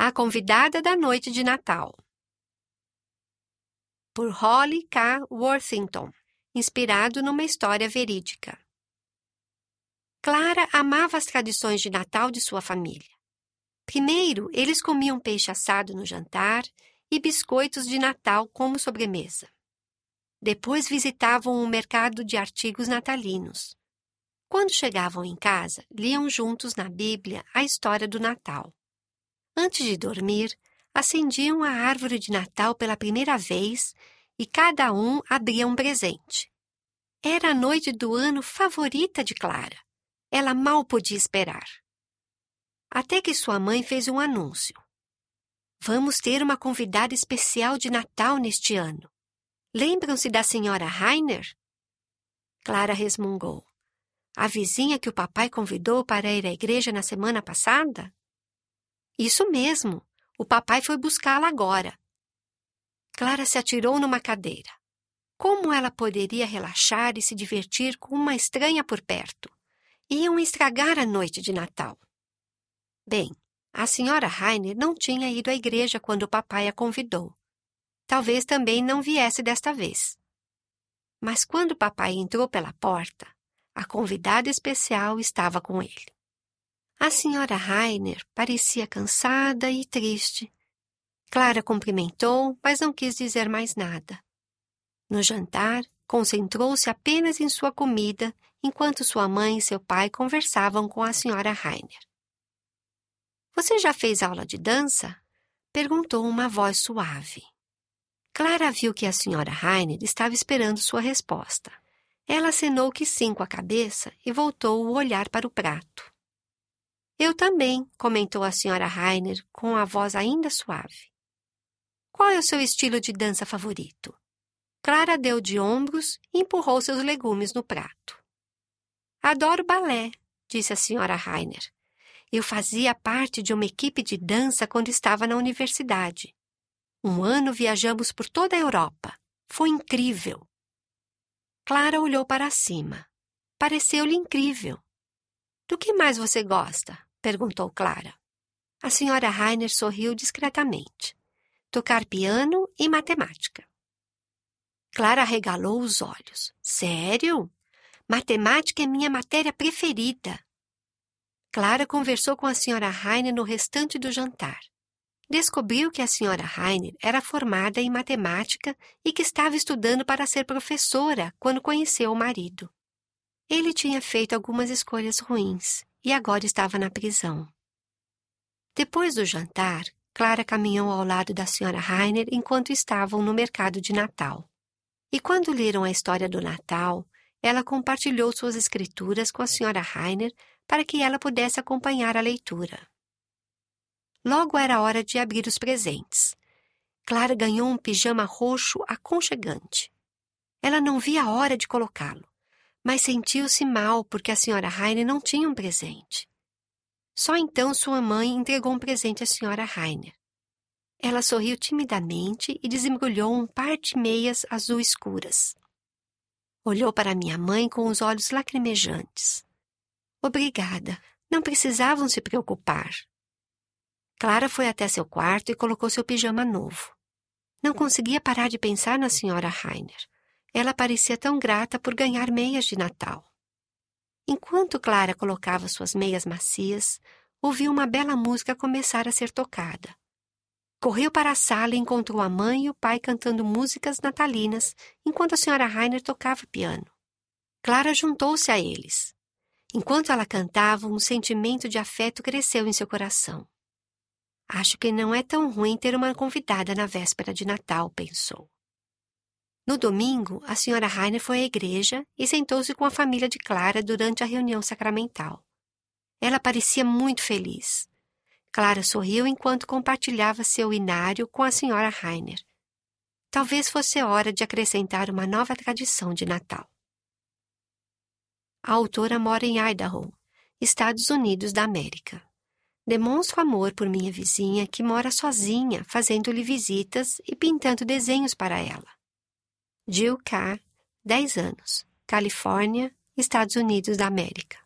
A convidada da noite de Natal. Por Holly K. Worthington, inspirado numa história verídica. Clara amava as tradições de Natal de sua família. Primeiro, eles comiam peixe assado no jantar e biscoitos de Natal como sobremesa. Depois visitavam um mercado de artigos natalinos. Quando chegavam em casa, liam juntos na Bíblia a história do Natal. Antes de dormir, acendiam a árvore de Natal pela primeira vez e cada um abria um presente. Era a noite do ano favorita de Clara. Ela mal podia esperar. Até que sua mãe fez um anúncio. Vamos ter uma convidada especial de Natal neste ano. Lembram-se da senhora Rainer? Clara resmungou. A vizinha que o papai convidou para ir à igreja na semana passada? Isso mesmo, o papai foi buscá-la agora. Clara se atirou numa cadeira. Como ela poderia relaxar e se divertir com uma estranha por perto? Iam estragar a noite de Natal. Bem, a senhora Rainer não tinha ido à igreja quando o papai a convidou. Talvez também não viesse desta vez. Mas quando o papai entrou pela porta, a convidada especial estava com ele. A senhora Rainer parecia cansada e triste. Clara cumprimentou, mas não quis dizer mais nada. No jantar, concentrou-se apenas em sua comida, enquanto sua mãe e seu pai conversavam com a senhora Rainer. Você já fez aula de dança? Perguntou uma voz suave. Clara viu que a senhora Rainer estava esperando sua resposta. Ela acenou que sim com a cabeça e voltou o olhar para o prato. Eu também, comentou a senhora Rainer com a voz ainda suave. Qual é o seu estilo de dança favorito? Clara deu de ombros e empurrou seus legumes no prato. Adoro balé, disse a senhora Rainer. Eu fazia parte de uma equipe de dança quando estava na universidade. Um ano viajamos por toda a Europa. Foi incrível. Clara olhou para cima. Pareceu-lhe incrível. Do que mais você gosta? Perguntou Clara. A senhora Rainer sorriu discretamente. Tocar piano e matemática. Clara arregalou os olhos. Sério? Matemática é minha matéria preferida. Clara conversou com a senhora Rainer no restante do jantar. Descobriu que a senhora Rainer era formada em matemática e que estava estudando para ser professora quando conheceu o marido. Ele tinha feito algumas escolhas ruins e agora estava na prisão. Depois do jantar, Clara caminhou ao lado da senhora Rainer enquanto estavam no mercado de Natal. E quando leram a história do Natal, ela compartilhou suas escrituras com a senhora Rainer para que ela pudesse acompanhar a leitura. Logo era hora de abrir os presentes. Clara ganhou um pijama roxo aconchegante. Ela não via a hora de colocá-lo, mas sentiu-se mal porque a senhora Rainer não tinha um presente. Só então sua mãe entregou um presente à senhora Rainer. Ela sorriu timidamente e desembrulhou um par de meias azul escuras. Olhou para minha mãe com os olhos lacrimejantes. Obrigada, não precisavam se preocupar. Clara foi até seu quarto e colocou seu pijama novo. Não conseguia parar de pensar na senhora Rainer. Ela parecia tão grata por ganhar meias de Natal. Enquanto Clara colocava suas meias macias, ouviu uma bela música começar a ser tocada. Correu para a sala e encontrou a mãe e o pai cantando músicas natalinas, enquanto a senhora Rainer tocava piano. Clara juntou-se a eles. Enquanto ela cantava, um sentimento de afeto cresceu em seu coração. Acho que não é tão ruim ter uma convidada na véspera de Natal, pensou. No domingo, a senhora Rainer foi à igreja e sentou-se com a família de Clara durante a reunião sacramental. Ela parecia muito feliz. Clara sorriu enquanto compartilhava seu inário com a senhora Rainer. Talvez fosse hora de acrescentar uma nova tradição de Natal. A autora mora em Idaho, Estados Unidos da América. Demonstro amor por minha vizinha que mora sozinha, fazendo-lhe visitas e pintando desenhos para ela. Jill K., 10 anos, Califórnia, Estados Unidos da América.